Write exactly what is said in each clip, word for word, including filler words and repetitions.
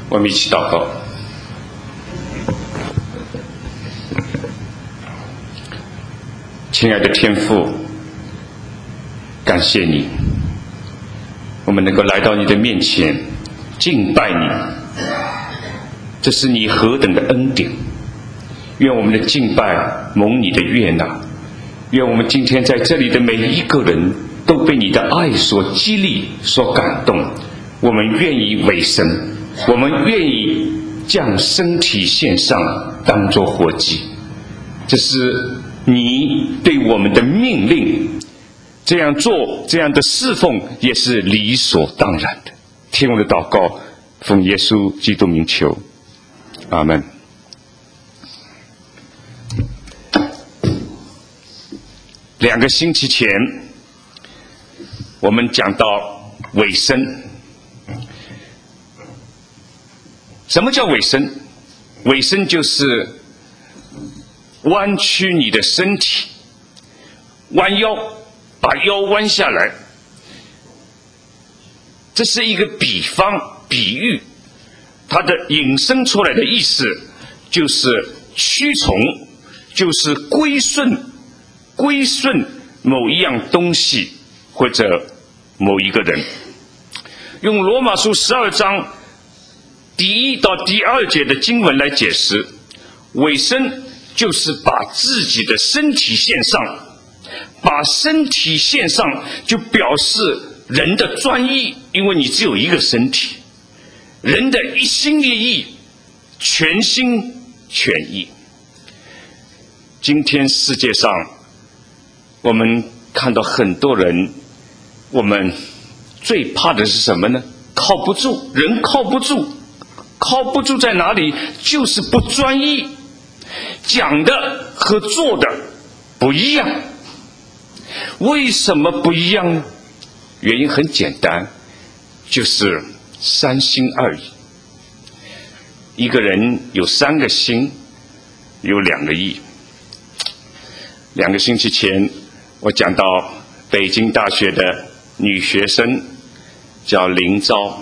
我们一起祷告。亲爱的天父，感谢你，我们能够来到你的面前敬拜你，这是你何等的恩典。愿我们的敬拜蒙你的悦纳，愿我们今天在这里的每一个人都被你的爱所激励所感动，我们愿意委身，我们愿意将身体献上当作活祭，这是你对我们的命令，这样做这样的侍奉也是理所当然的。听我的祷告，奉耶稣基督名求，阿们。两个星期前我们讲到委身。什么叫委身？委身就是弯曲你的身体，弯腰，把腰弯下来。这是一个比方比喻，它的引申出来的意思就是屈从，就是归顺归顺某一样东西或者某一个人。用罗马书十二章第一到第二节的经文来解释，委身就是把自己的身体献上，把身体献上就表示人的专一，因为你只有一个身体，人的一心一意，全心全意。今天世界上我们看到很多人，我们最怕的是什么呢？靠不住，人靠不住。靠不住在哪里？就是不专一，讲的和做的不一样。为什么不一样呢？原因很简单，就是三心二意。一个人有三个心，有两个意。两个星期前我讲到北京大学的女学生叫林昭，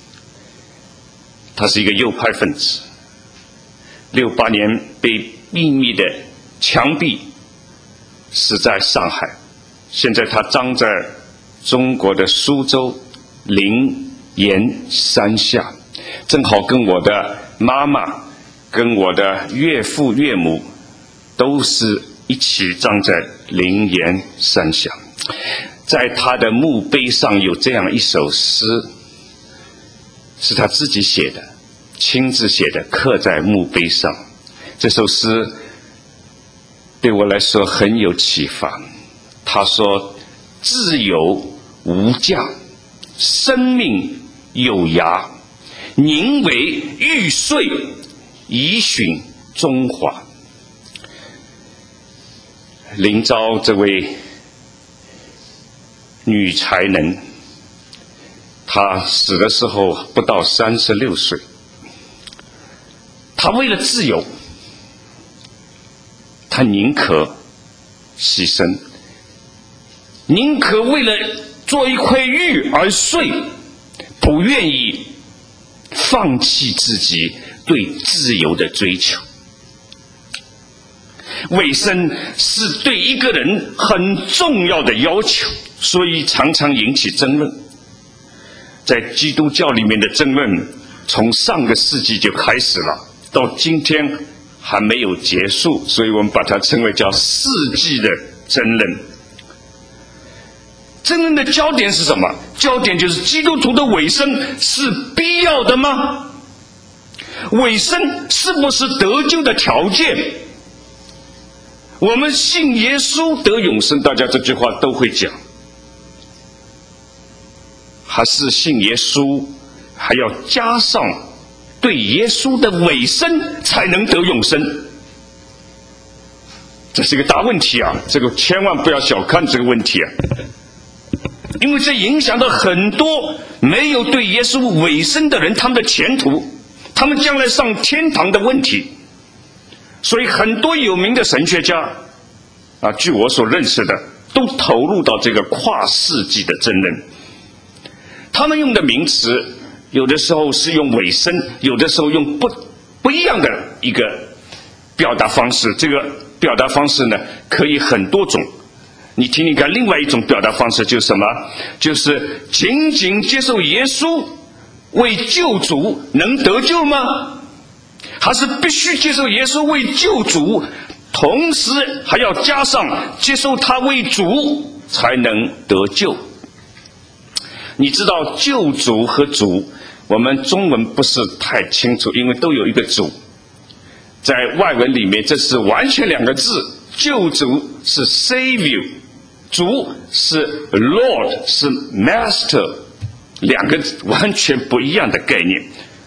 她是一个右派分子，六八年被秘密的枪毙，死在上海。现在她葬在中国的苏州灵岩山下，正好跟我的妈妈跟我的岳父岳母都是一起葬在灵岩山下。在她的墓碑上有这样一首诗，是他自己写的，亲自写的，刻在墓碑上。这首诗对我来说很有启发。他说：自由无价，生命有涯，宁为玉碎，以殉中华。林昭这位女才能，她死的时候不到三十六岁。她为了自由，她宁可牺牲，宁可为了做一块玉而碎，不愿意放弃自己对自由的追求。委身是对一个人很重要的要求，所以常常引起争论。在基督教里面的争论从上个世纪就开始了，到今天还没有结束，所以我们把它称为叫世纪的争论。争论的焦点是什么？焦点就是基督徒的委身是必要的吗？委身是不是得救的条件？我们信耶稣得永生，大家这句话都会讲。还是信耶稣还要加上对耶稣的委身才能得永生？这是一个大问题啊，这个千万不要小看这个问题啊，因为这影响到很多没有对耶稣委身的人，他们的前途，他们将来上天堂的问题。所以很多有名的神学家啊，据我所认识的，都投入到这个跨世纪的争论。他们用的名词有的时候是用尾声，有的时候用不不一样的一个表达方式。这个表达方式呢，可以很多种。你听听看，另外一种表达方式就是什么？就是仅仅接受耶稣为救主能得救吗？还是必须接受耶稣为救主，同时还要加上接受他为主才能得救？你知道救主和主，我们中文不是太清楚，因为都有一个主，在外文里面这是完全两个字，救主是 Savior， 主是 Lord， 是 Master， 两个完全不一样的概念。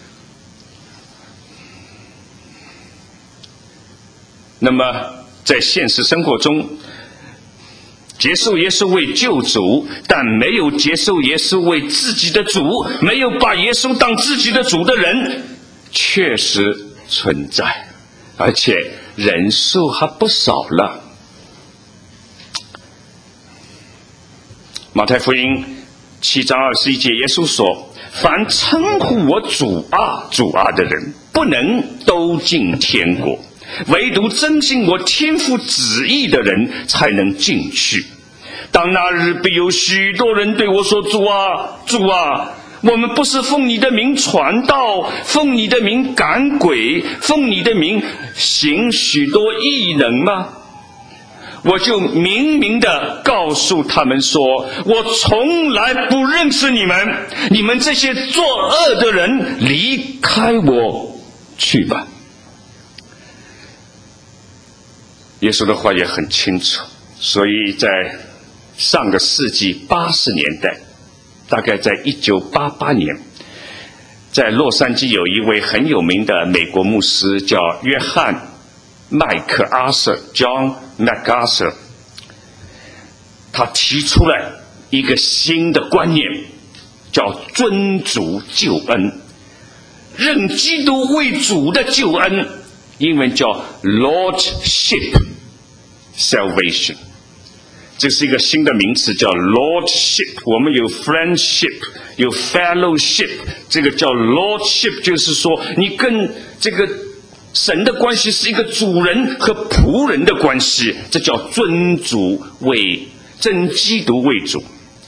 那么在现实生活中，接受耶稣为救主，但没有接受耶稣为自己的主，没有把耶稣当自己的主的人确实存在，而且人数还不少了。马太福音七章二十一节，耶稣说：凡称呼我主啊主啊的人，不能都进天国，唯独遵行我天父旨意的人才能进去。当那日，必有许多人对我说：主啊主啊，我们不是奉你的名传道，奉你的名赶鬼，奉你的名行许多异能吗？我就明明地告诉他们说：我从来不认识你们，你们这些作恶的人，离开我去吧。耶稣的话也很清楚，所以在上个世纪八十年代，大概在一九八八年，在洛杉矶有一位很有名的美国牧师叫约翰麦克阿瑟 John MacArthur， 他提出了一个新的观念，叫尊主救恩，认基督为主的救恩，英文叫 Lordship Salvation。这是一个新的名词，叫 Lordship。我们有 Friendship， 有 Fellowship， 这个叫 Lordship， 就是说你跟这个神的关系是一个主人和仆人的关系，这叫尊主为真基督为主。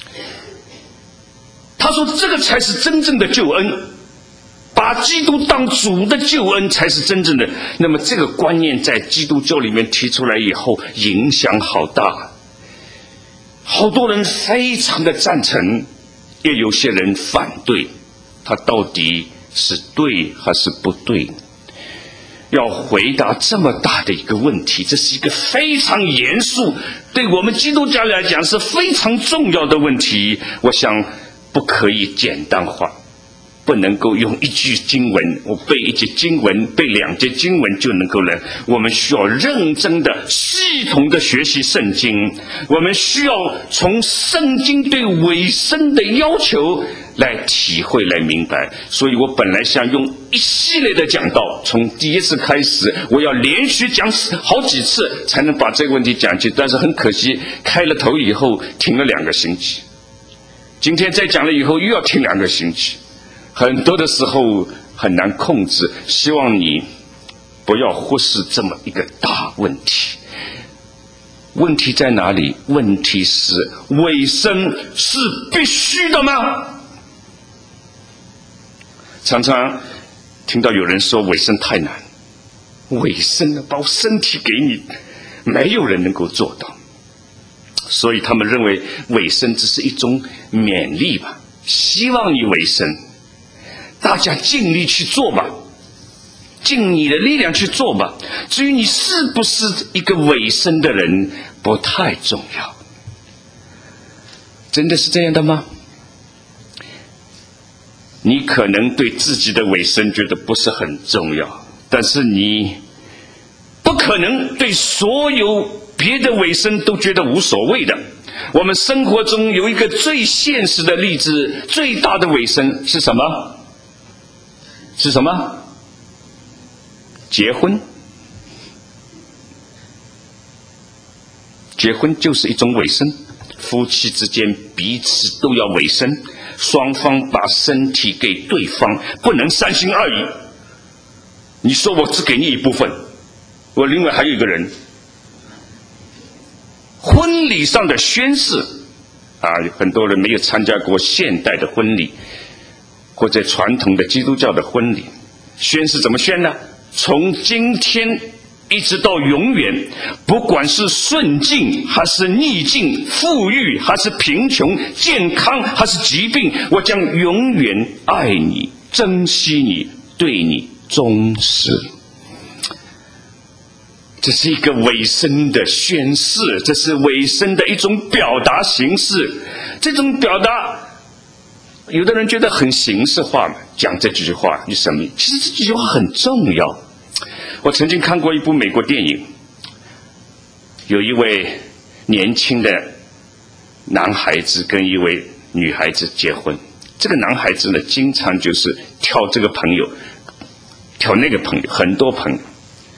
他说这个才是真正的救恩，把基督当主的救恩才是真正的。那么这个观念在基督教里面提出来以后，影响好大，好多人非常的赞成，也有些人反对，他到底是对还是不对？要回答这么大的一个问题，这是一个非常严肃，对我们基督教来讲是非常重要的问题。我想不可以简单化，不能够用一句经文，我背一节经文，背两节经文就能够了。我们需要认真的、系统的学习圣经，我们需要从圣经对委身的要求来体会、来明白。所以我本来想用一系列的讲道，从第一次开始，我要连续讲好几次才能把这个问题讲清，但是很可惜，开了头以后停了两个星期，今天再讲了以后又要停两个星期，很多的时候很难控制。希望你不要忽视这么一个大问题。问题在哪里？问题是委身是必须的吗？常常听到有人说委身太难，委身呢，把我身体给你，没有人能够做到。所以他们认为委身只是一种勉励吧，希望你委身，大家尽力去做吧，尽你的力量去做吧。至于你是不是一个委身的人，不太重要。真的是这样的吗？你可能对自己的委身觉得不是很重要，但是你不可能对所有别的委身都觉得无所谓的。我们生活中有一个最现实的例子，最大的委身是什么？是什么？结婚。结婚就是一种委身，夫妻之间彼此都要委身， 双方把身体给对方，不能三心二意。你说我只给你一部分，我另外还有一个人。婚礼上的宣誓啊，很多人没有参加过现代的婚礼或者传统的基督教的婚礼。宣誓怎么宣呢？从今天一直到永远，不管是顺境还是逆境，富裕还是贫穷，健康还是疾病，我将永远爱你，珍惜你，对你忠实。这是一个委身的宣誓，这是委身的一种表达形式。这种表达有的人觉得很形式化嘛，讲这几句话有什么？其实这几句话很重要。我曾经看过一部美国电影，有一位年轻的男孩子跟一位女孩子结婚。这个男孩子呢，经常就是挑这个朋友，挑那个朋友，很多朋友，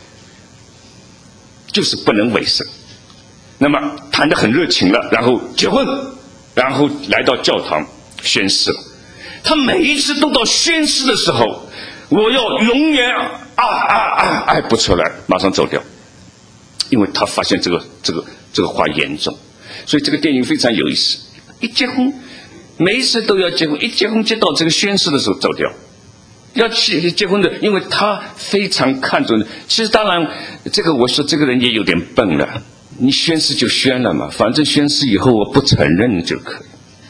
就是不能委身。那么谈得很热情了，然后结婚，然后来到教堂宣誓了。他每一次都到宣誓的时候，我要永远啊啊啊爱不出来，马上走掉，因为他发现这个这个这个话严重。所以这个电影非常有意思。一结婚，每一次都要结婚，一结婚接到这个宣誓的时候走掉。要去结婚的，因为他非常看重的。其实当然，这个我说这个人也有点笨了。你宣誓就宣了嘛，反正宣誓以后我不承认就可以。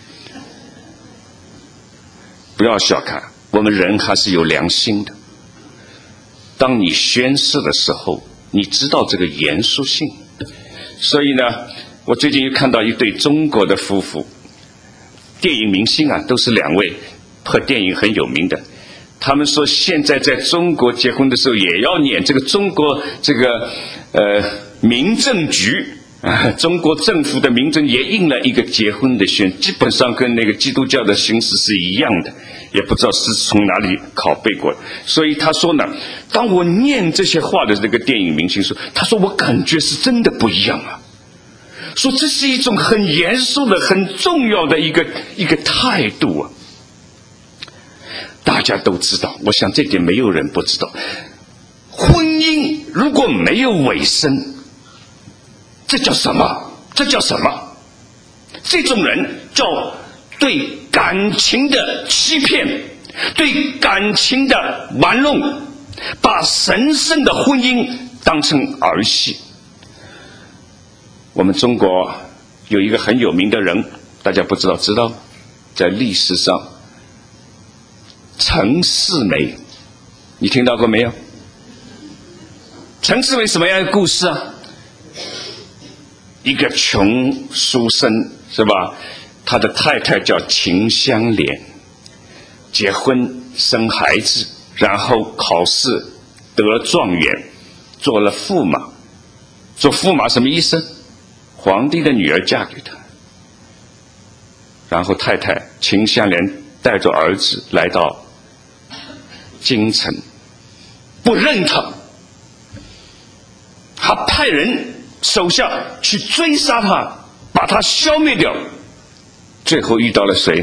不要小看，我们人还是有良心的。当你宣誓的时候，你知道这个严肃性。所以呢，我最近又看到一对中国的夫妇，电影明星啊，都是两位拍电影很有名的。他们说现在在中国结婚的时候也要念这个中国这个呃民政局啊，中国政府的民政也印了一个结婚的宣，基本上跟那个基督教的形式是一样的，也不知道是从哪里拷贝过的。所以他说呢，当我念这些话的那个电影明星说，他说我感觉是真的不一样啊，说这是一种很严肃的很重要的一个一个态度啊。大家都知道，我想这点没有人不知道，婚姻如果没有委身，这叫什么？这叫什么？这种人叫对感情的欺骗，对感情的玩弄，把神圣的婚姻当成儿戏。我们中国有一个很有名的人，大家不知道知道，在历史上陈世美，你听到过没有？陈世美什么样的故事啊？一个穷书生是吧？他的太太叫秦香莲，结婚生孩子，然后考试得了状元，做了驸马。做驸马什么意思？皇帝的女儿嫁给他。然后太太秦香莲带着儿子来到京城，不认他，还派人手下去追杀他，把他消灭掉。最后遇到了谁？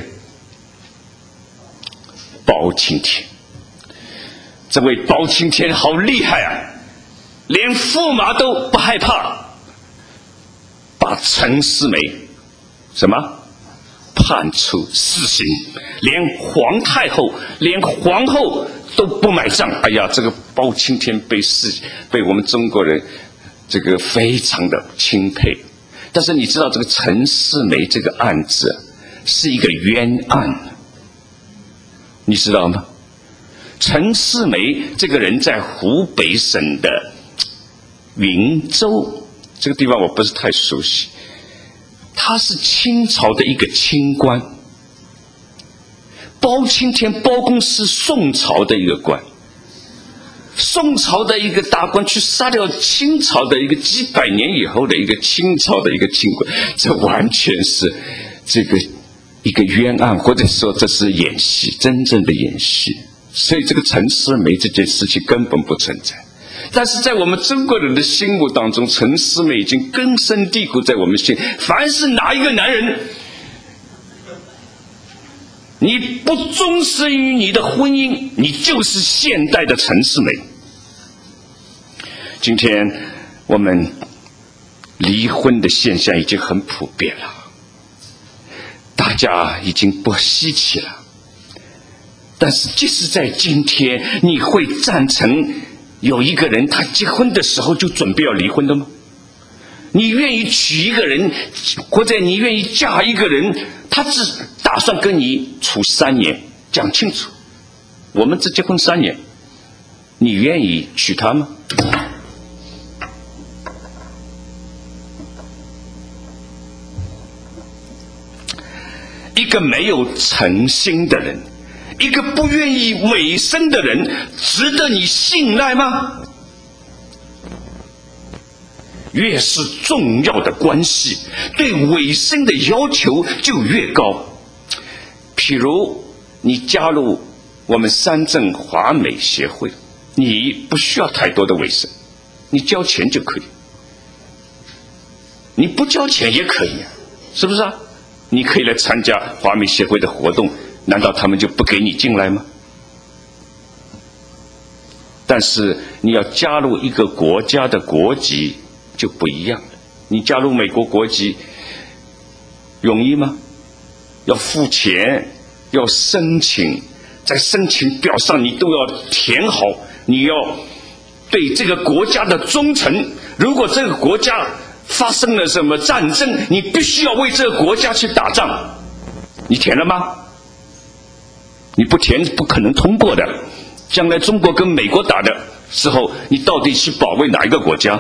包青天。这位包青天好厉害啊，连驸马都不害怕，把陈世美什么判处死刑，连皇太后连皇后都不买账。哎呀，这个包青天被世被我们中国人这个非常的钦佩。但是你知道这个陈世美这个案子是一个冤案，你知道吗？陈世美这个人在湖北省的云州这个地方我不是太熟悉，他是清朝的一个清官。包青天包公是宋朝的一个官，宋朝的一个大官去杀掉清朝的一个几百年以后的一个清朝的一个清官，这完全是这个一个冤案，或者说这是演戏，真正的演戏。所以这个陈世美这件事情根本不存在。但是在我们中国人的心目当中，陈世美已经根深蒂固在我们心。凡是哪一个男人你不忠实于你的婚姻，你就是现代的陈世美。今天我们离婚的现象已经很普遍了，大家已经不稀奇了。但是即使在今天，你会赞成有一个人他结婚的时候就准备要离婚的吗？你愿意娶一个人，或者你愿意嫁一个人，他只打算跟你处三年，讲清楚，我们只结婚三年，你愿意娶她吗？一个没有诚心的人，一个不愿意委身的人，值得你信赖吗？越是重要的关系，对委身的要求就越高。譬如你加入我们三正华美协会，你不需要太多的委身，你交钱就可以，你不交钱也可以，是不是啊？你可以来参加华美协会的活动，难道他们就不给你进来吗？但是你要加入一个国家的国籍就不一样了。你加入美国国籍容易吗？要付钱，要申请，在申请表上你都要填好，你要对这个国家的忠诚。如果这个国家发生了什么战争，你必须要为这个国家去打仗，你填了吗？你不填不可能通过的。将来中国跟美国打的时候，你到底去保卫哪一个国家？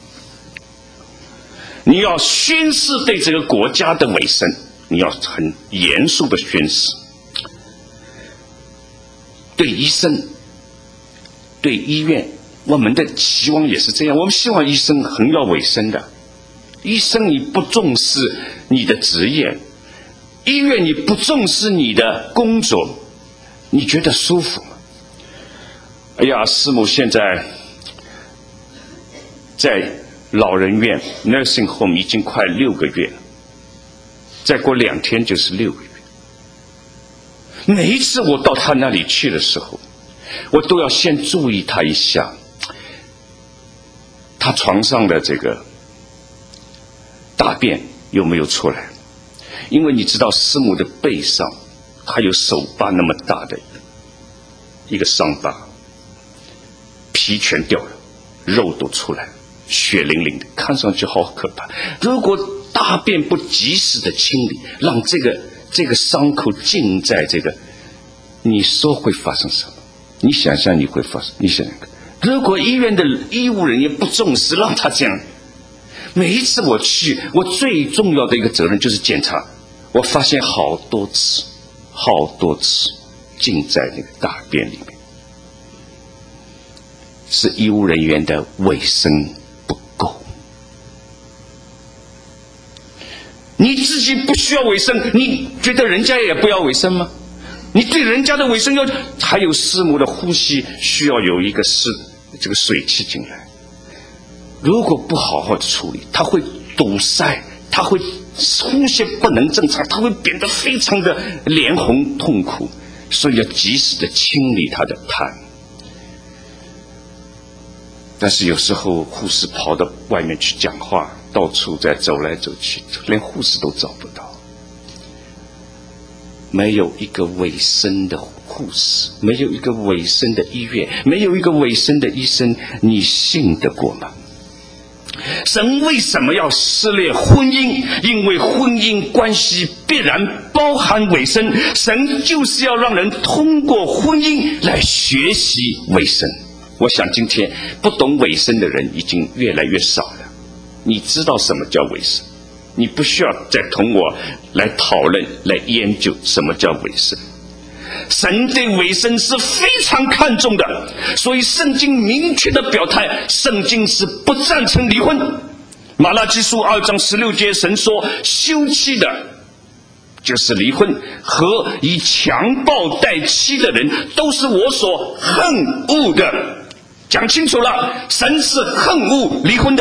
你要宣誓对这个国家的委身，你要很严肃的宣誓。对医生，对医院，我们的期望也是这样，我们希望医生很要委身的。医生你不重视你的职业，医院你不重视你的工作，你觉得舒服吗？哎呀，师母现在在老人院 nursing home 已经快六个月了，再过两天就是六个月。每一次我到他那里去的时候，我都要先注意他一下，他床上的这个大便有没有出来，因为你知道师母的背上还有手疤那么大的一个伤疤，皮全掉了，肉都出来了，血淋淋的，看上去好可怕。如果大便不及时的清理，让这个这个伤口浸在这个，你说会发生什么？你想想你会发生，你想想看，如果医院的医务人员不重视，让他这样，每一次我去，我最重要的一个责任就是检查，我发现好多次好多次浸在那个大便里面，是医务人员的卫生不够。你自己不需要卫生，你觉得人家也不要卫生吗？你对人家的卫生要，还有师母的呼吸需要有一个是这个水气进来，如果不好好的处理，它会堵塞，它会呼吸不能正常，它会变得非常的脸红痛苦，所以要及时的清理它的痰。但是有时候护士跑到外面去讲话，到处在走来走去，连护士都找不到。没有一个委身的护士，没有一个委身的医院，没有一个委身的医生，你信得过吗？神为什么要撕裂婚姻？因为婚姻关系必然包含委身，神就是要让人通过婚姻来学习委身。我想今天不懂委身的人已经越来越少了。你知道什么叫委身，你不需要再同我来讨论来研究什么叫委身。神对委身是非常看重的，所以圣经明确的表态，圣经是不赞成离婚。马拉基书二章十六节，神说休妻的就是离婚，和以强暴待妻的人都是我所恨恶的。讲清楚了，神是恨恶离婚的。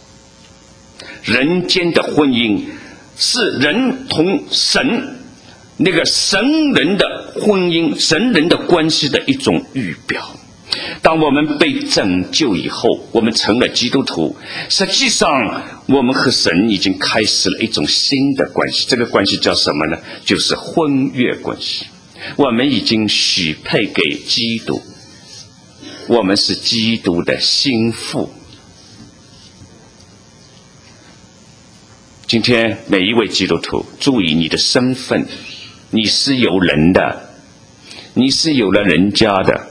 人间的婚姻是人同神那个神人的婚姻、神人的关系的一种预表。当我们被拯救以后，我们成了基督徒，实际上我们和神已经开始了一种新的关系。这个关系叫什么呢？就是婚约关系。我们已经许配给基督，我们是基督的心腹。今天每一位基督徒，注意你的身份，你是有人的，你是有了人家的，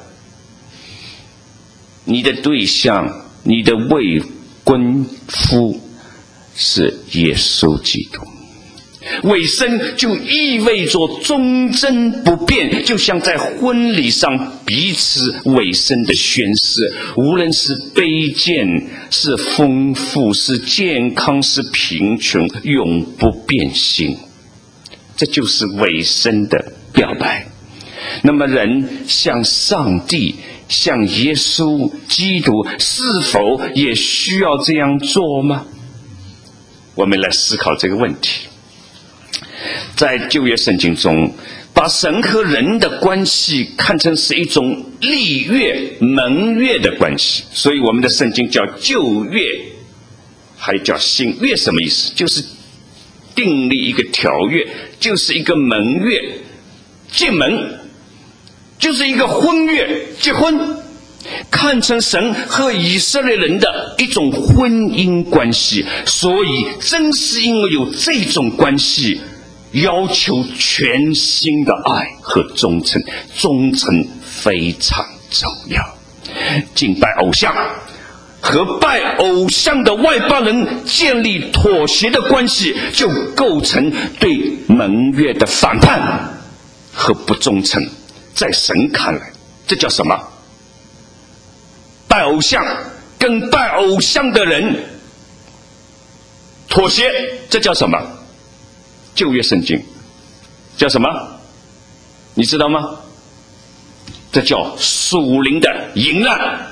你的对象，你的未婚夫是耶稣基督。委身就意味着忠贞不变，就像在婚礼上彼此委身的宣誓，无论是卑贱，是丰富，是健康，是贫穷，永不变心。这就是委身的表白。那么人向上帝，向耶稣基督，是否也需要这样做吗？我们来思考这个问题。在旧约圣经中，把神和人的关系看成是一种立约盟约的关系，所以我们的圣经叫旧约，还叫新约。什么意思？就是订立一个条约，就是一个盟约，结盟，就是一个婚约，结婚，看成神和以色列人的一种婚姻关系。所以正是因为有这种关系，要求全新的爱和忠诚，忠诚非常重要。敬拜偶像和拜偶像的外邦人建立妥协的关系，就构成对盟约的反叛和不忠诚。在神看来，这叫什么？拜偶像跟拜偶像的人妥协，这叫什么？旧约圣经叫什么？你知道吗？这叫属灵的淫乱。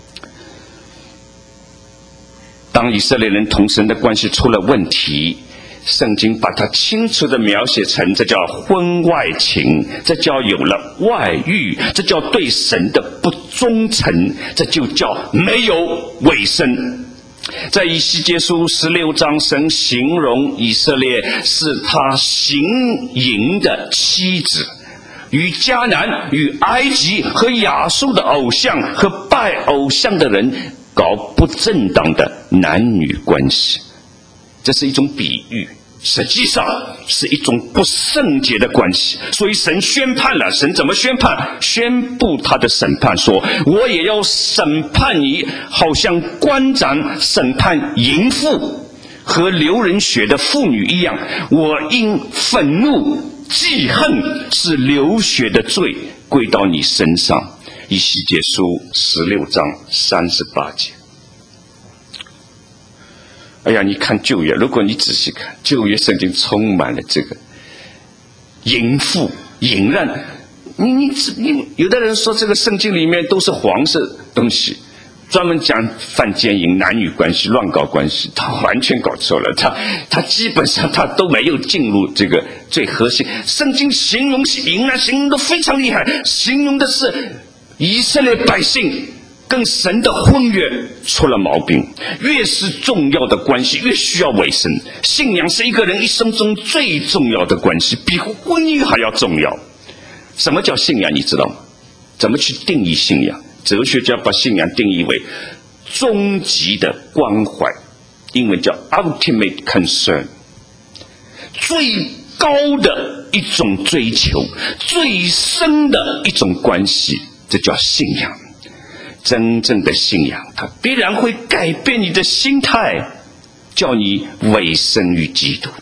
当以色列人同神的关系出了问题，圣经把它清楚地描写成，这叫婚外情，这叫有了外遇，这叫对神的不忠诚，这就叫没有委身。在以西结书十六章，神形容以色列是他行淫的妻子，与迦南、与埃及和亚述的偶像和拜偶像的人搞不正当的男女关系。这是一种比喻，实际上是一种不圣洁的关系。所以神宣判了。神怎么宣判？宣布他的审判，说我也要审判你，好像官长审判淫妇和流人血的妇女一样。我因愤怒记恨是流血的罪归到你身上。以西结书十六章三十八节。哎呀，你看旧约，如果你仔细看旧约圣经，充满了这个淫妇淫乱。你你你，有的人说这个圣经里面都是黄色东西，专门讲犯奸淫、男女关系、乱搞关系，他完全搞错了。他他基本上他都没有进入这个最核心。圣经形容淫乱形容得非常厉害，形容的是以色列百姓跟神的婚约出了毛病。越是重要的关系，越需要委身。信仰是一个人一生中最重要的关系，比婚姻还要重要。什么叫信仰？你知道吗？怎么去定义信仰？哲学家把信仰定义为终极的关怀，英文叫 ultimate concern， 最高的一种追求，最深的一种关系，这叫信仰。真正的信仰，它必然会改变你的心态，叫你委身于基督。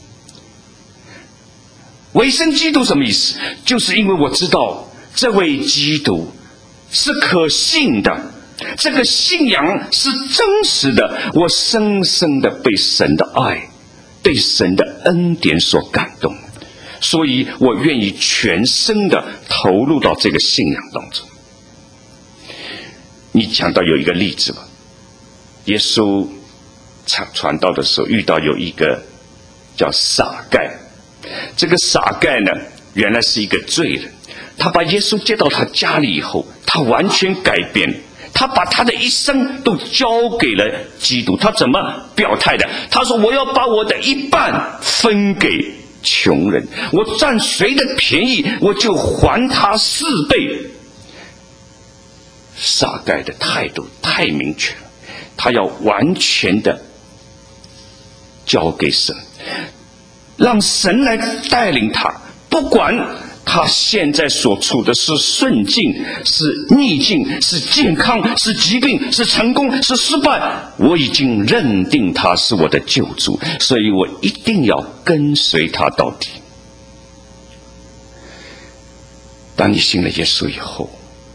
委身基督什么意思？就是因为我知道这位基督是可信的，这个信仰是真实的，我深深的被神的爱、对神的恩典所感动，所以我愿意全身的投入到这个信仰当中。你讲到有一个例子吧，耶稣传道的时候遇到有一个叫撒该，这个撒该呢原来是一个罪人。他把耶稣接到他家里以后，他完全改变，他把他的一生都交给了基督。他怎么表态的？他说我要把我的一半分给穷人，我占谁的便宜我就还他四倍。撒该的态度太明确了，他要完全的交给神，让神来带领他，不管他现在所处的是顺境，是逆境，是健康，是疾病，是成功，是失败，我已经认定他是我的救主，所以我一定要跟随他到底。当你信了耶稣以后，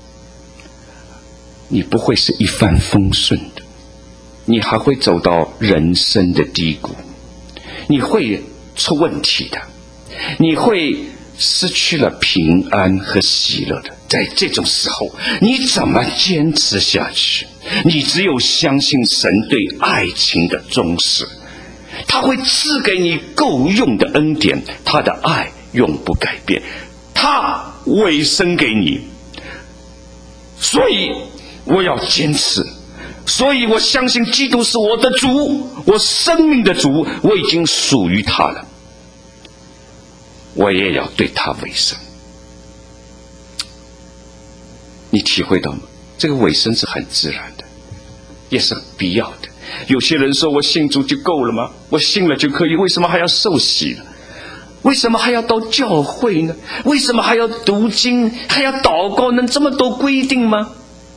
你不会是一帆风顺的，你还会走到人生的低谷，你会出问题的，你会失去了平安和喜乐的。在这种时候，你怎么坚持下去？你只有相信神对爱情的忠实，他会赐给你够用的恩典，他的爱永不改变，他委身给你。所以我要坚持，所以我相信基督是我的主，我生命的主，我已经属于他了，我也要对他委身。你体会到吗？这个委身是很自然的，也是必要的。有些人说我信主就够了吗？我信了就可以，为什么还要受洗呢？为什么还要到教会呢？为什么还要读经，还要祷告？能这么多规定吗？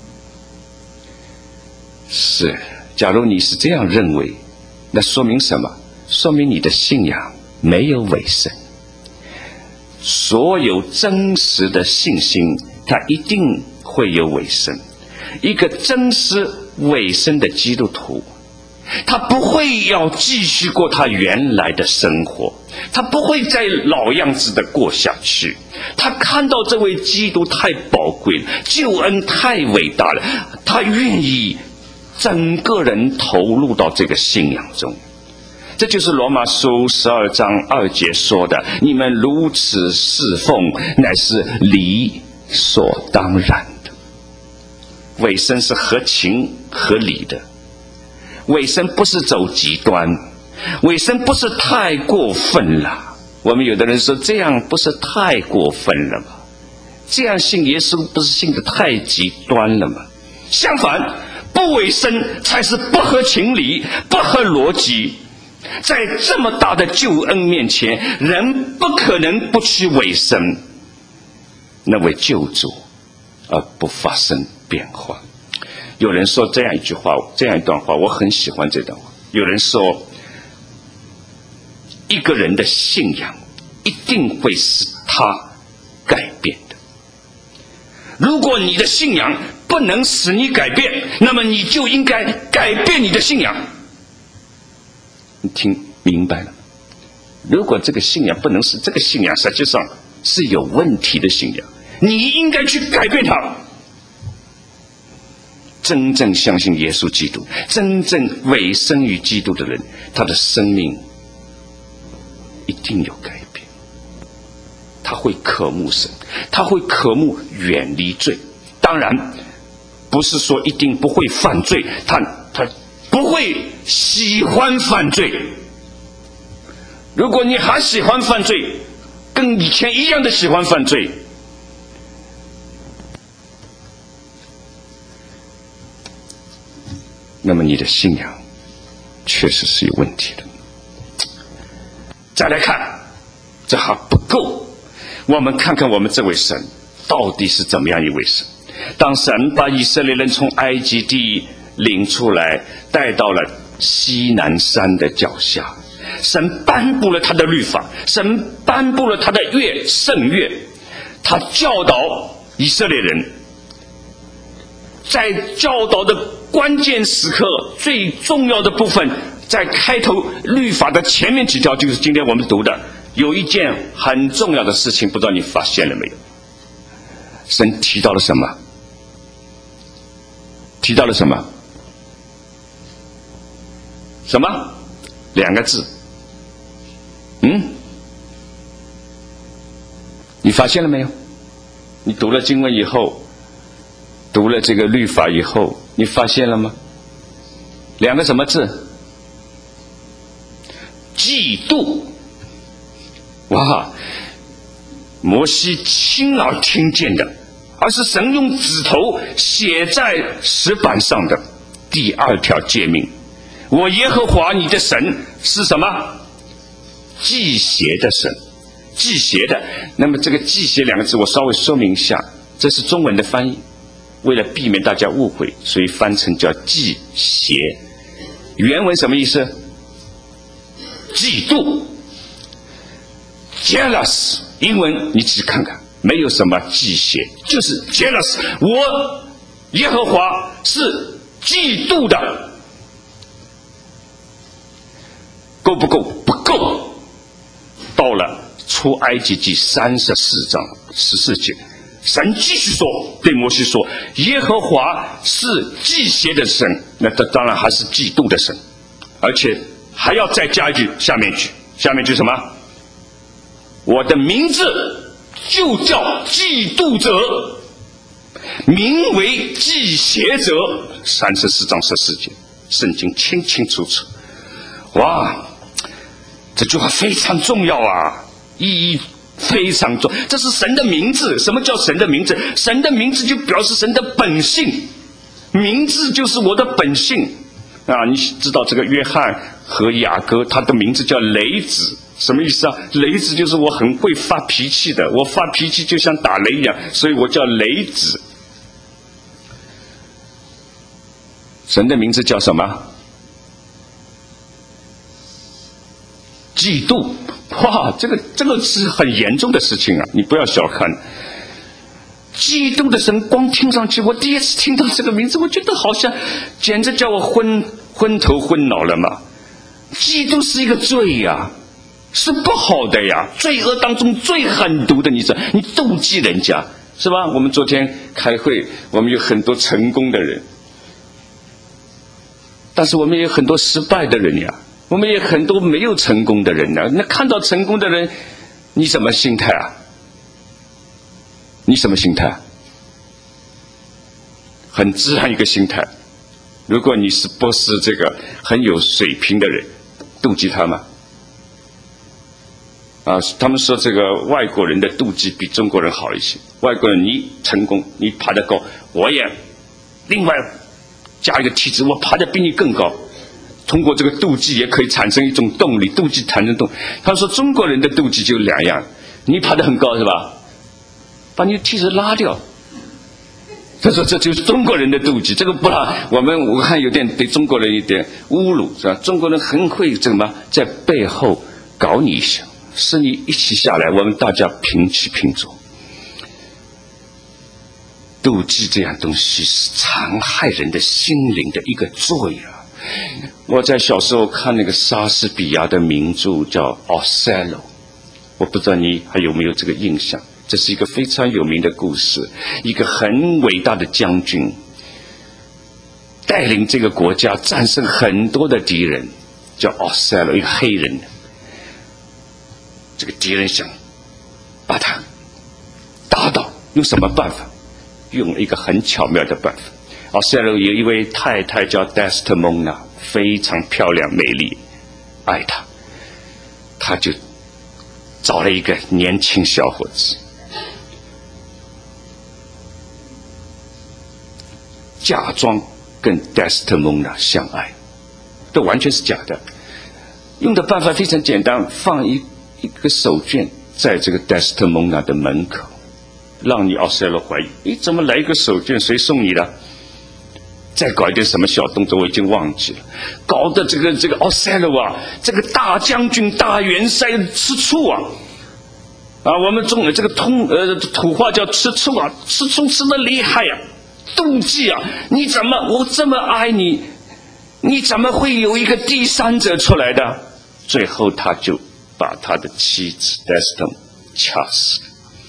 是，假如你是这样认为，那说明什么？说明你的信仰没有委身。所有真实的信心，它一定会有委身。一个真实委身的基督徒，他不会要继续过他原来的生活，他不会再老样子的过下去。他看到这位基督太宝贵了，救恩太伟大了，他愿意整个人投入到这个信仰中。这就是罗马书十二章二节说的，你们如此侍奉，乃是理所当然的。委身是合情合理的，委身不是走极端，委身不是太过分了。我们有的人说这样不是太过分了吗？这样信耶稣不是信得太极端了吗？相反，不委身才是不合情理，不合逻辑。在这么大的救恩面前，人不可能不去委身那位救主而不发生变化。有人说这样一句话，这样一段话，我很喜欢这段话。有人说，一个人的信仰一定会使他改变的。如果你的信仰不能使你改变，那么你就应该改变你的信仰。你听明白了吗？如果这个信仰不能使这个信仰实际上是有问题的信仰，你应该去改变它。真正相信耶稣基督，真正委身于基督的人，他的生命一定有改变。他会渴慕神，他会渴慕远离罪。当然不是说一定不会犯罪，他他不会喜欢犯罪。如果你还喜欢犯罪，跟以前一样的喜欢犯罪，那么你的信仰确实是有问题的。再来看，这还不够，我们看看我们这位神到底是怎么样一位神。当神把以色列人从埃及地领出来，带到了西南山的脚下，神颁布了他的律法，神颁布了他的约圣约，他教导以色列人，在教导的关键时刻，最重要的部分，在开头律法的前面几条，就是今天我们读的，有一件很重要的事情，不知道你发现了没有？神提到了什么？提到了什么？什么？两个字。嗯？ 你发现了没有？你读了经文以后，读了这个律法以后，你发现了吗？两个什么字？嫉妒。哇，摩西亲耳听见的，而是神用指头写在石板上的第二条诫命。我耶和华你的神是什么？忌邪的神。忌邪的，那么这个忌邪两个字我稍微说明一下，这是中文的翻译，为了避免大家误会，所以翻成叫忌邪。原文什么意思？嫉妒 jealous， 英文你自己看看，没有什么忌邪，就是 jealous。 我耶和华是嫉妒的。够不够？不够。到了出埃及记三十四章十四节，神继续说，对摩西说，耶和华是忌邪的神，那这当然还是嫉妒的神，而且还要再加一句，下面句下面句什么？我的名字就叫嫉妒者，名为忌邪者。三十四章十四节，圣经清清楚楚。哇，这句话非常重要啊，意义非常重，这是神的名字。什么叫神的名字？神的名字就表示神的本性，名字就是我的本性啊！你知道这个约翰和雅各，他的名字叫雷子，什么意思啊？雷子就是我很会发脾气的，我发脾气就像打雷一样，所以我叫雷子。神的名字叫什么？嫉妒。哇，这个这个是很严重的事情啊，你不要小看。嫉妒的神，光听上去，我第一次听到这个名字，我觉得好像简直叫我昏昏头昏脑了嘛。嫉妒是一个罪呀，是不好的呀，罪恶当中最狠毒的。你知道，你妒忌人家是吧？我们昨天开会，我们有很多成功的人，但是我们也有很多失败的人呀，我们也很多没有成功的人呢。那看到成功的人，你什么心态啊？你什么心态？很自然一个心态。如果你是不是这个很有水平的人，妒忌他吗？啊，他们说这个外国人的妒忌比中国人好一些。外国人你成功，你爬得高，我也另外加一个梯子，我爬得比你更高。通过这个妒忌也可以产生一种动力，妒忌产生动力。他说中国人的妒忌就两样，你爬得很高是吧？把你的梯子拉掉。他说这就是中国人的妒忌，这个不啦，我们我看有点对中国人一点侮辱是吧？中国人很会怎么在背后搞你一下，使你一起下来，我们大家平起平坐。妒忌这样东西是残害人的心灵的一个罪啊！我在小时候看那个莎士比亚的名著叫《奥赛罗》，我不知道你还有没有这个印象？这是一个非常有名的故事，一个很伟大的将军带领这个国家战胜很多的敌人，叫奥赛罗，一个黑人。这个敌人想把他打倒，用什么办法？用一个很巧妙的办法。奥赛罗有一位太太叫 Desdemona， 非常漂亮美丽，爱他，他就找了一个年轻小伙子，假装跟 Desdemona 相爱，这完全是假的。用的办法非常简单，放一一个手绢在这个 Desdemona 的门口，让你奥赛罗怀疑，你怎么来一个手绢？谁送你的？再搞一点什么小动作，我已经忘记了。搞得这个这个奥赛罗啊，这个大将军大元帅吃醋啊！啊，我们中这个通呃土话叫吃醋啊，吃醋吃得厉害呀、啊，妒忌啊！你怎么我这么爱你，你怎么会有一个第三者出来的？最后他就把他的妻子 Desdemona 掐死了，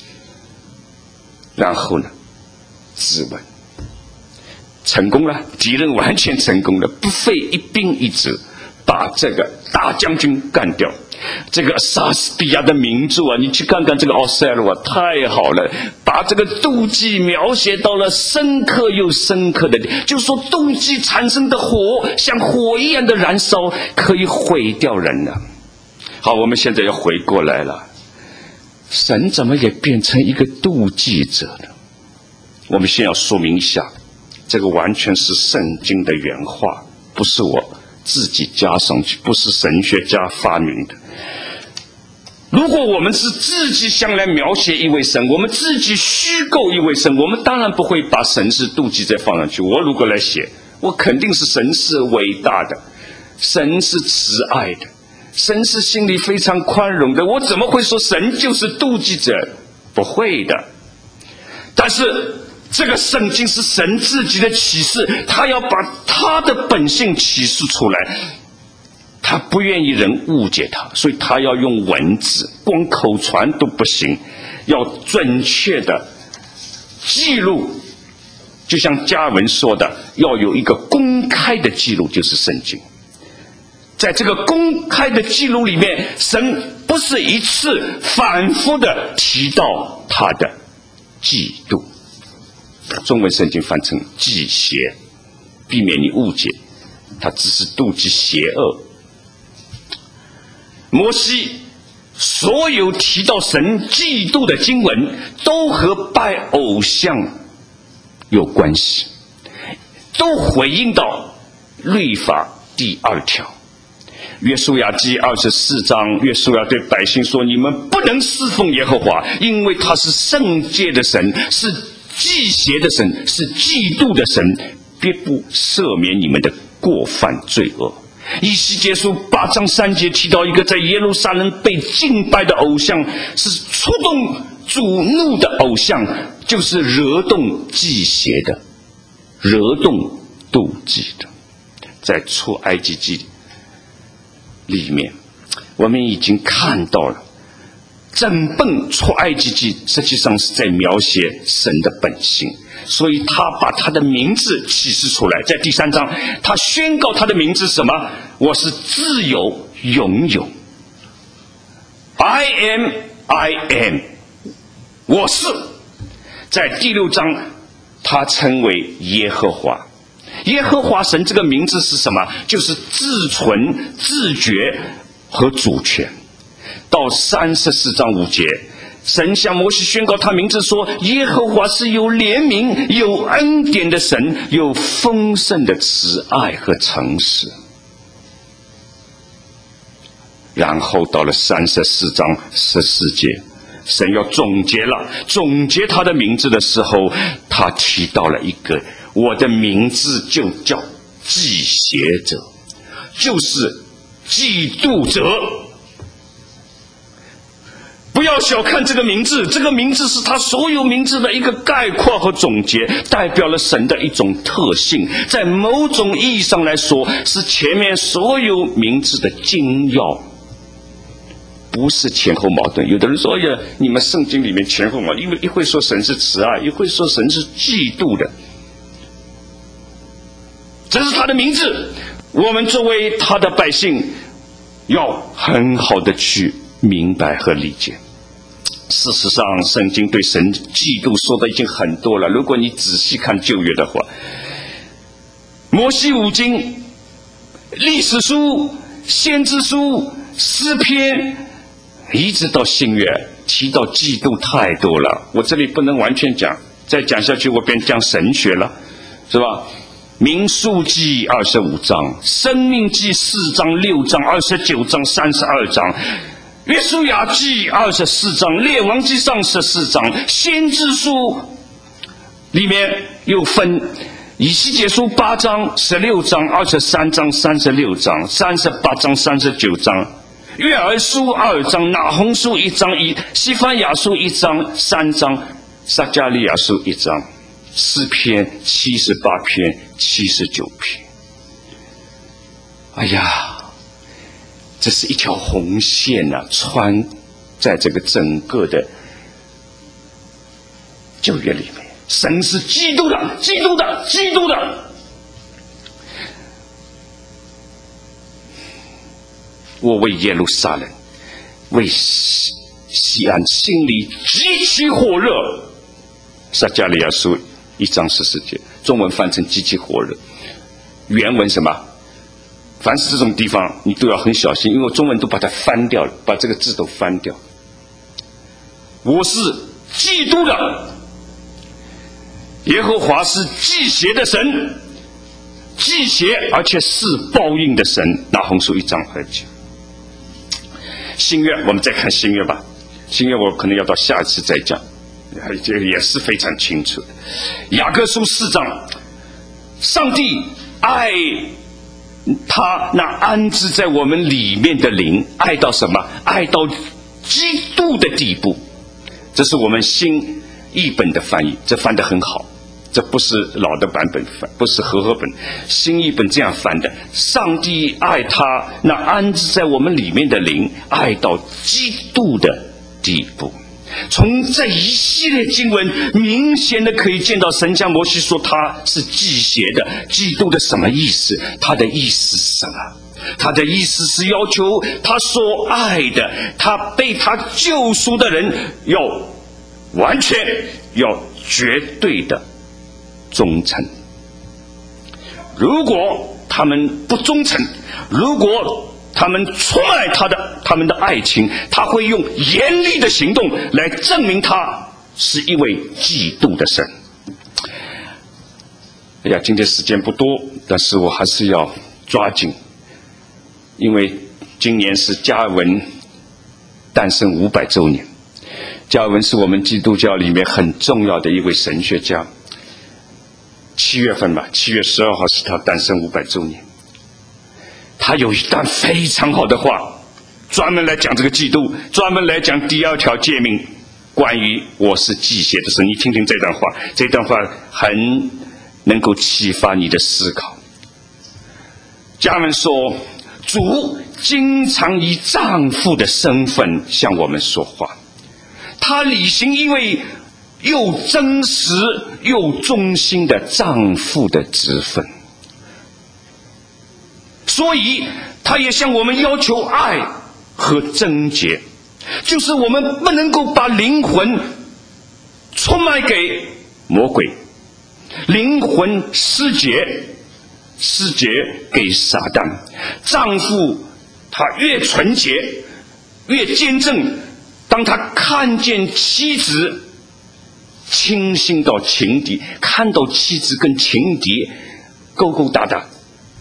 然后呢，自刎。成功了，敌人完全成功了，不费一兵一卒把这个大将军干掉。 这个莎士比亚的名著啊，你去看看这个奥赛罗啊，太好了，把这个妒忌描写到了深刻又深刻的，就是说妒忌产生的火像火一样的燃烧，可以毁掉人了。好，我们现在要回过来了，神怎么也变成一个妒忌者呢？我们先要说明一下，这个完全是圣经的原话，不是我自己加上去，不是神学家发明的。如果我们是自己想来描写一位神，我们自己虚构一位神，我们当然不会把神是妒忌再放上去。我如果来写，我肯定是神是伟大的，神是慈爱的，神是心里非常宽容的，我怎么会说神就是妒忌者？不会的。但是这个圣经是神自己的启示，他要把他的本性启示出来，他不愿意人误解他，所以他要用文字，光口传都不行，要准确的记录，就像加文说的，要有一个公开的记录，就是圣经。在这个公开的记录里面，神不是一次反复的提到他的嫉妒，中文圣经翻成忌邪，避免你误解，他只是妒忌邪恶。摩西所有提到神嫉妒的经文都和拜偶像有关系，都回应到律法第二条。约书亚记二十四章，约书亚对百姓说，你们不能侍奉耶和华，因为他是圣洁的神，是忌邪的神，是嫉妒的神，必不赦免你们的过犯罪恶。以西结书八章三节提到一个在耶路撒冷被敬拜的偶像，是触动主怒的偶像，就是惹动忌邪的，惹动妒忌的。在出埃及记里面，我们已经看到了整本出埃及记实际上是在描写神的本性，所以他把他的名字启示出来。在第三章，他宣告他的名字是什么？我是自由拥有 I am I am 我是。在第六章，他称为耶和华。耶和华神这个名字是什么？就是自存、自觉和主权。到三十四章五节，神向摩西宣告他名字说，耶和华是有怜悯、有恩典的神，有丰盛的慈爱和诚实。然后到了三十四章十四节，神要总结了，总结他的名字的时候，他提到了一个，我的名字就叫忌邪者，就是嫉妒者。不要小看这个名字，这个名字是他所有名字的一个概括和总结，代表了神的一种特性，在某种意义上来说，是前面所有名字的精要，不是前后矛盾。有的人说呀，你们圣经里面前后矛盾，因为一会说神是慈爱，一会说神是嫉妒的，这是他的名字。我们作为他的百姓，要很好的去明白和理解。事实上，圣经对神嫉妒说的已经很多了。如果你仔细看旧约的话，摩西五经、历史书、先知书、诗篇，一直到新约，提到嫉妒太多了。我这里不能完全讲，再讲下去我便讲神学了，是吧？民数记二十五章，生命记四章、六章、二十九章、三十二章，约书亚记二十四章，列王记上十四章，先知书里面又分以西结书八章、十六章、二十三章、三十六章、三十八章、三十九章，约珥书二章，拿红书一章，一西番雅书一章、三章，撒迦利亚书一章，诗篇七十八篇、七十九篇。哎呀，这是一条红线啊，穿在这个整个的旧约里面。神是基督的，基督的，基督的。我为耶路撒冷为西西安心里极其火热。撒迦利亚书一章十四节，中文翻成极其火热，原文什么？凡是这种地方你都要很小心，因为中文都把它翻掉了，把这个字都翻掉。我是基督的，耶和华是忌邪的神，忌邪而且是报应的神。拿红书一章二节。新约我们再看新约吧，新约我可能要到下一次再讲，这个也是非常清楚的。雅各书四章，上帝爱他那安置在我们里面的灵，爱到什么？爱到基督的地步。这是我们新译本的翻译，这翻得很好，这不是老的版本翻，不是和合本，新译本这样翻的：上帝爱他那安置在我们里面的灵，爱到基督的地步。从这一系列经文明显的可以见到，神向摩西说他是忌邪的，基督的什么意思？他的意思是什么？他的意思是要求他所爱的，他被他救赎的人要完全要绝对的忠诚。如果他们不忠诚，如果他们出卖他的他们的爱情，他会用严厉的行动来证明他是一位嫉妒的神。哎呀，今天时间不多，但是我还是要抓紧，因为今年是加尔文诞生五百周年。加尔文是我们基督教里面很重要的一位神学家。七月份吧，七月十二号是他诞生五百周年。他有一段非常好的话，专门来讲这个嫉妒，专门来讲第二条诫命，关于我是忌邪的神。你听听这段话，这段话很能够启发你的思考。加尔文说，主经常以丈夫的身份向我们说话，他履行一位又真实又忠心的丈夫的职分，所以他也向我们要求爱和贞洁，就是我们不能够把灵魂出卖给魔鬼，灵魂失节失节给撒旦。丈夫他越纯洁越坚正，当他看见妻子倾心到情敌，看到妻子跟情敌勾勾搭搭，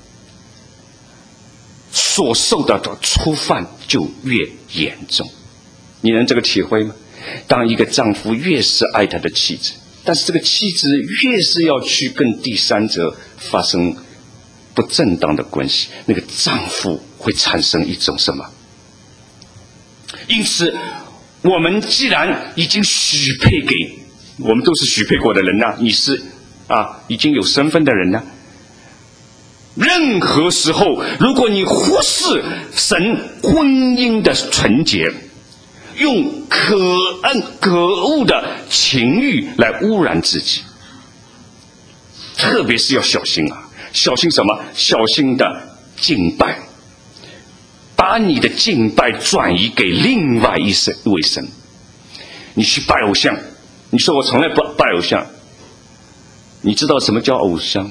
所受到的触犯就越严重。你能这个体会吗？当一个丈夫越是爱他的妻子，但是这个妻子越是要去跟第三者发生不正当的关系，那个丈夫会产生一种什么？因此我们既然已经许配给，我们都是许配过的人呐、啊，你是啊已经有身份的人呐、啊，任何时候如果你忽视神婚姻的纯洁，用可恶可恶的情欲来污染自己，特别是要小心啊！小心什么？小心的敬拜，把你的敬拜转移给另外一位神。你去拜偶像，你说我从来不拜偶像，你知道什么叫偶像吗？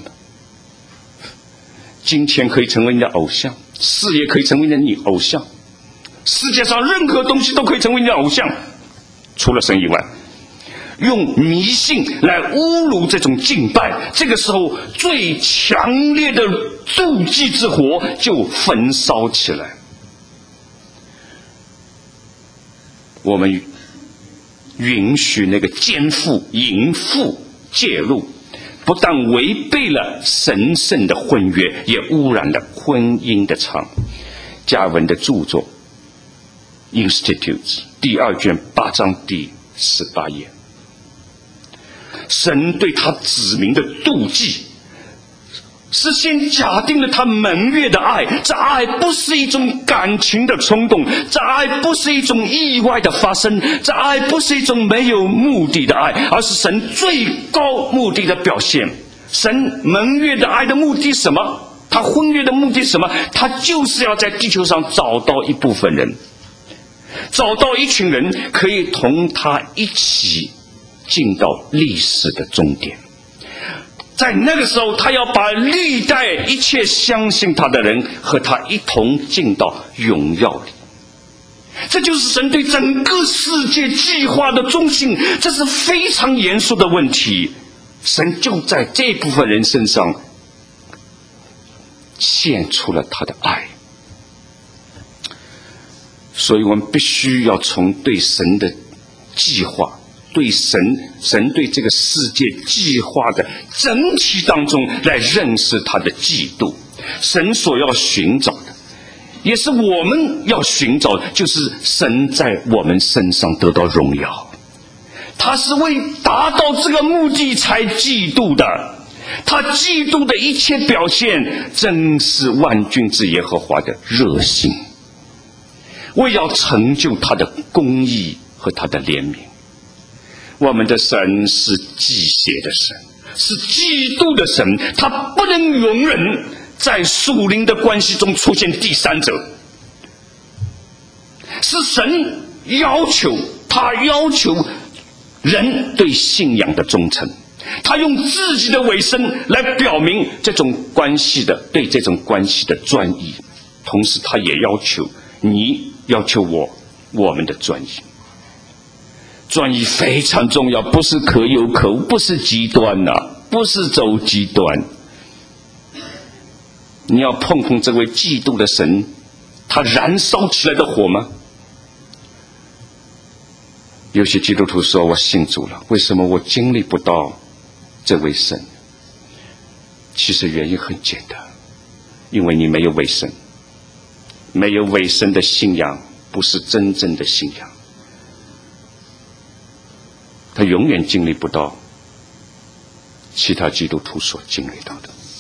金钱可以成为你的偶像，事业可以成为你的偶像，世界上任何东西都可以成为你的偶像，除了神以外。用迷信来侮辱这种敬拜，这个时候最强烈的妒忌之火就焚烧起来。我们允许那个奸妇淫妇介入，不但违背了神圣的婚约，也污染了婚姻的场。加尔文的著作 Institutes 第二卷八章第十八页，神对他子民的妒忌是先假定了他盟约的爱，这爱不是一种感情的冲动，这爱不是一种意外的发生，这爱不是一种没有目的的爱，而是神最高目的的表现。神盟约的爱的目的是什么？他婚约的目的是什么？他就是要在地球上找到一部分人， 找到一群人可以同他一起进到历史的终点。在那个时候，他要把历代一切相信他的人和他一同进到荣耀里。这就是神对整个世界计划的中心，这是非常严肃的问题。神就在这部分人身上献出了他的爱。所以我们必须要从对神的计划，对神神对这个世界计划的整体当中来认识他的计度。神所要寻找的，也是我们要寻找的，就是神在我们身上得到荣耀。他是为达到这个目的才嫉妒的，他嫉妒的一切表现正是万军之耶和华的热心，为要成就他的公义和他的怜悯。我们的神是忌邪的神，是嫉妒的神，他不能容忍在属灵的关系中出现第三者。是神要求，他要求人对信仰的忠诚，他用自己的委身来表明这种关系的对这种关系的专一，同时他也要求你，要求我，我们的专一。专一非常重要，不是可有可无，不是极端呐、啊，不是走极端。你要碰碰这位嫉妒的神，他燃烧起来的火吗？有些基督徒说，我信主了，为什么我经历不到这位神？其实原因很简单，因为你没有委身，没有委身的信仰不是真正的信仰，他永远经历不到其他基督徒所经历到的。